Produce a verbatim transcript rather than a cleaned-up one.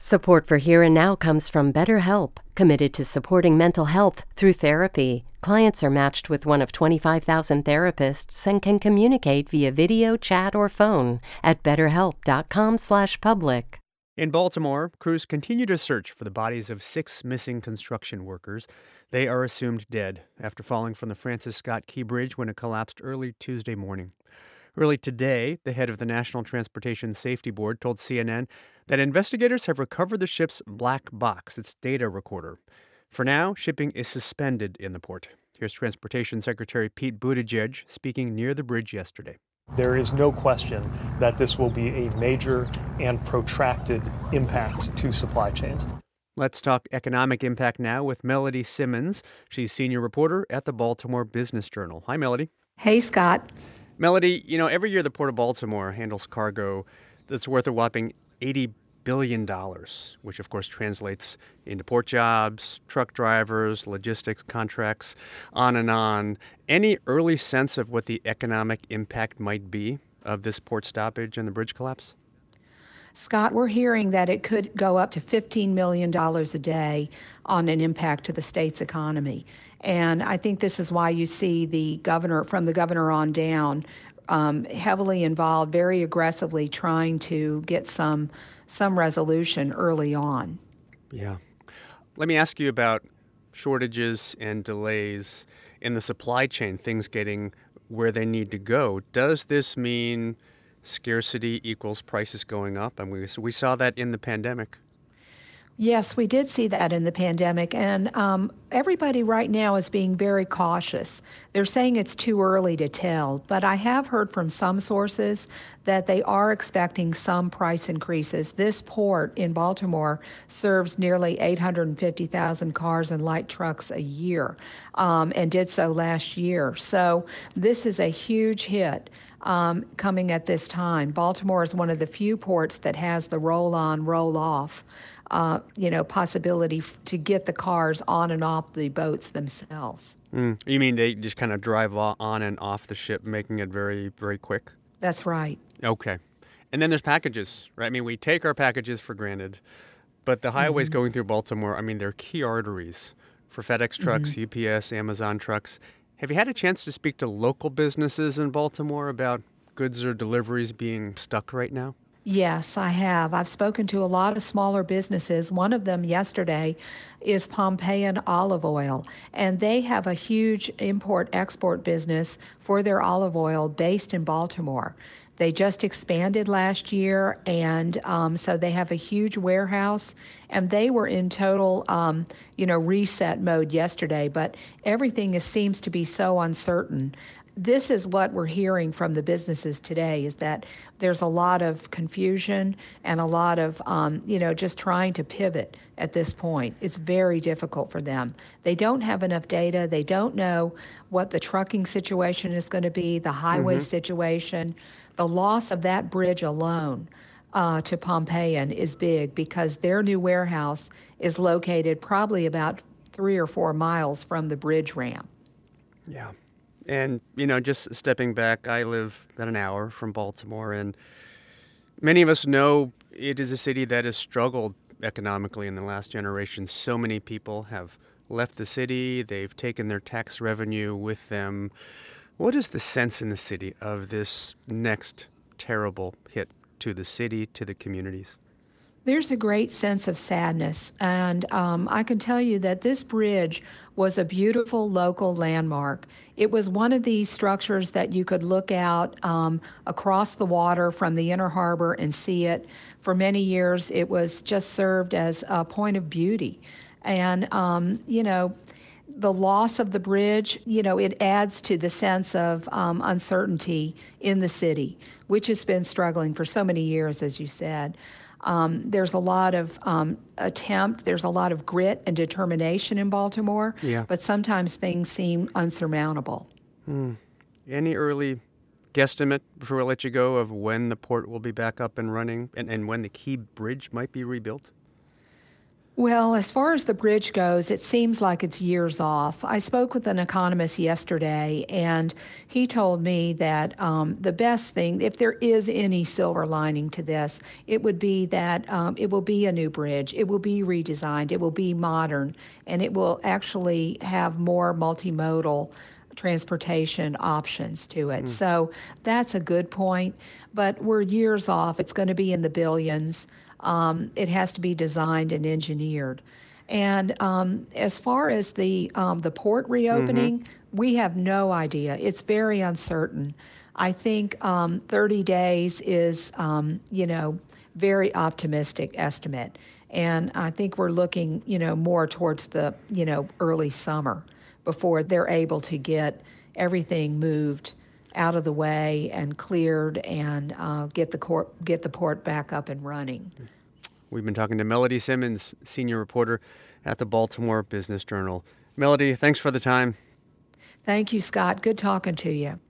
Support for Here and Now comes from BetterHelp, committed to supporting mental health through therapy. Clients are matched with one of twenty-five thousand therapists and can communicate via video, chat, or phone at betterhelp.com slash public. In Baltimore, crews continue to search for the bodies of six missing construction workers. They are assumed dead after falling from the Francis Scott Key Bridge when it collapsed early Tuesday morning. Early today, the head of the National Transportation Safety Board told C N N that investigators have recovered the ship's black box, its data recorder. For now, shipping is suspended in the port. Here's Transportation Secretary Pete Buttigieg speaking near the bridge yesterday. There is no question that this will be a major and protracted impact to supply chains. Let's talk economic impact now with Melody Simmons. She's senior reporter at the Baltimore Business Journal. Hi, Melody. Hey, Scott. Melody, you know, every year the Port of Baltimore handles cargo that's worth a whopping eighty billion dollars, which of course translates into port jobs, truck drivers, logistics contracts, on and on. Any early sense of what the economic impact might be of this port stoppage and the bridge collapse? Scott, we're hearing that it could go up to fifteen million dollars a day on an impact to the state's economy. And I think this is why you see the governor, from the governor on down, um, heavily involved, very aggressively trying to get some some resolution early on. Yeah. Let me ask you about shortages and delays in the supply chain, things getting where they need to go. Does this mean scarcity equals prices going up? And we, we saw that in the pandemic. Yes, we did see that in the pandemic, and um, everybody right now is being very cautious. They're saying it's too early to tell, but I have heard from some sources that they are expecting some price increases. This port in Baltimore serves nearly eight hundred fifty thousand cars and light trucks a year, um, and did so last year. So this is a huge hit. Um, coming at this time. Baltimore is one of the few ports that has the roll-on, roll-off, uh, you know, possibility f- to get the cars on and off the boats themselves. Mm. You mean they just kind of drive on and off the ship, making it very, very quick? That's right. Okay. And then there's packages, right? I mean, we take our packages for granted, but the highways mm-hmm. going through Baltimore, I mean, they're key arteries for FedEx trucks, mm-hmm. U P S, Amazon trucks. Have you had a chance to speak to local businesses in Baltimore about goods or deliveries being stuck right now? Yes, I have. I've spoken to a lot of smaller businesses. One of them yesterday is Pompeian Olive Oil, and they have a huge import-export business for their olive oil based in Baltimore. They just expanded last year, and um, so they have a huge warehouse, and they were in total, um, you know, reset mode yesterday, but everything is, seems to be so uncertain. This is what we're hearing from the businesses today, is that there's a lot of confusion and a lot of, um, you know, just trying to pivot at this point. It's very difficult for them. They don't have enough data. They don't know what the trucking situation is going to be, the highway mm-hmm. situation. The loss of that bridge alone uh, to Pompeian is big because their new warehouse is located probably about three or four miles from the bridge ramp. Yeah. And, you know, just stepping back, I live about an hour from Baltimore, and many of us know it is a city that has struggled economically in the last generation. So many people have left the city. They've taken their tax revenue with them. What is the sense in the city of this next terrible hit to the city, to the communities? There's a great sense of sadness, and um, I can tell you that this bridge was a beautiful local landmark. It was one of these structures that you could look out um, across the water from the Inner Harbor and see it. For many years, it was just served as a point of beauty. And, um, you know, the loss of the bridge, you know, it adds to the sense of um, uncertainty in the city, which has been struggling for so many years, as you said. Um, there's a lot of um, attempt, there's a lot of grit and determination in Baltimore, yeah. but sometimes things seem unsurmountable. Hmm. Any early guesstimate, before I let you go, of when the port will be back up and running and, and when the Key Bridge might be rebuilt? Well, as far as the bridge goes, it seems like it's years off. I spoke with an economist yesterday, and he told me that um, the best thing, if there is any silver lining to this, it would be that um, it will be a new bridge. It will be redesigned. It will be modern, and it will actually have more multimodal transportation options to it. So that's a good point, but we're years off. It's going to be in the billions. Um, it has to be designed and engineered. And um, as far as the um, the port reopening, we have no idea. It's very uncertain. I think um, thirty days is, um, you know, very optimistic estimate. And I think we're looking, you know, more towards the, you know, early summer before they're able to get everything moved out of the way and cleared and uh, get the court, get the port back up and running. We've been talking to Melody Simmons, senior reporter at the Baltimore Business Journal. Melody, thanks for the time. Thank you, Scott. Good talking to you.